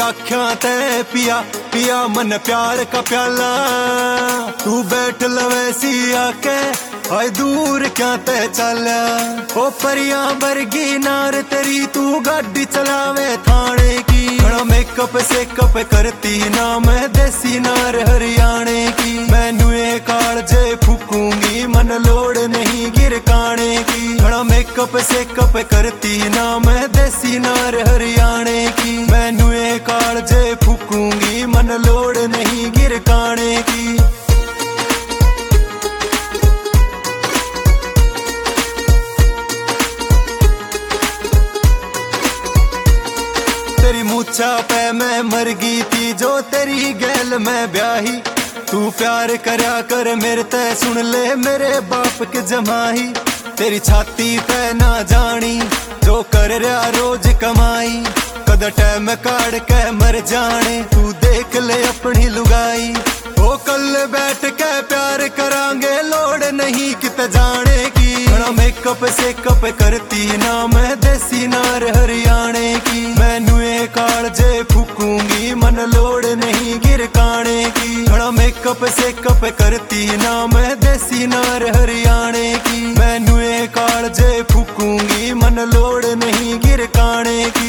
आख्या ते पिया पिया मन प्यार का प्याला, तू बैठ लवैसी आके हाय दूर क्या ते चला। ओ परिया बरगी नार तेरी तू गाड़ी चलावे थाने की, बड़ा मेकअप से कप करती ना मैं देसी नार हरियाणे की। मैनू ये कालजे फूकूंगी मन लोड़ नहीं गिरकाने की, बड़ा मेकअप से कप करती ना मैं देसी नार हरियाणे की। मैनू ये कालजे फूकूंगी मन लोड़ नहीं गिरकाने की। तेरी मूछा पे मैं मर गई थी जो तेरी गैल में ब्याही, तू प्यार करया कर मेरे ते सुन ले मेरे बाप के जमाही। तेरी छाती पे ना जानी जो कर रहा रोज कमाई, कद टाइम काट के मर जाने तू देख ले अपनी लुगाई। ओ कल बैठ के प्यार करांगे लोड़ नहीं कित जाने की, बड़ा मेकअप से कप करती ना मैं देसी नार हरियाणे की। मैनू ये कालजे फूकूंगी मन लोड़ नहीं गिरकाने की, बड़ा मेकअप से कप करती ना मैं देसी नार हरियाणे की। मैनू ये कालजे फूकूंगी मन लोड़ नहीं गिरकाने की।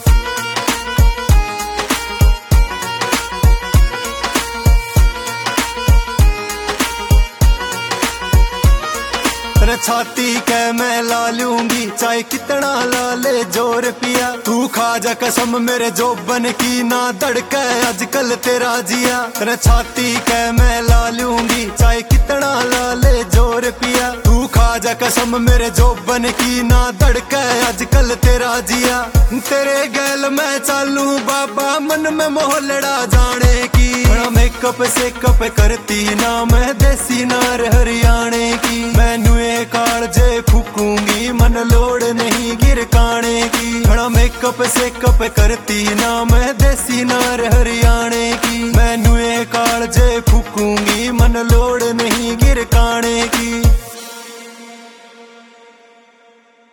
छाती के मैं ला लूंगी चाहे कितना ला ले जोर पिया, तू खा जा कसम मेरे जोबन की ना धड़के आजकल तेरा जिया। तेरे छाती के मैं ला लूंगी चाहे कितना ला ले जोर पिया, तू खा जा कसम मेरे जोबन की ना धड़के आजकल तेरा जिया। तेरे गैल मैं चालू बाबा मन में मोहलड़ा जाने की, बड़ा मेकअप से कप करती ना मैं देसी नार हरियाणे की। मैनू ये कालजे फूकूंगी मन लोड़ नहीं गिरकाने की, बड़ा मेकअप से कप करती ना मैं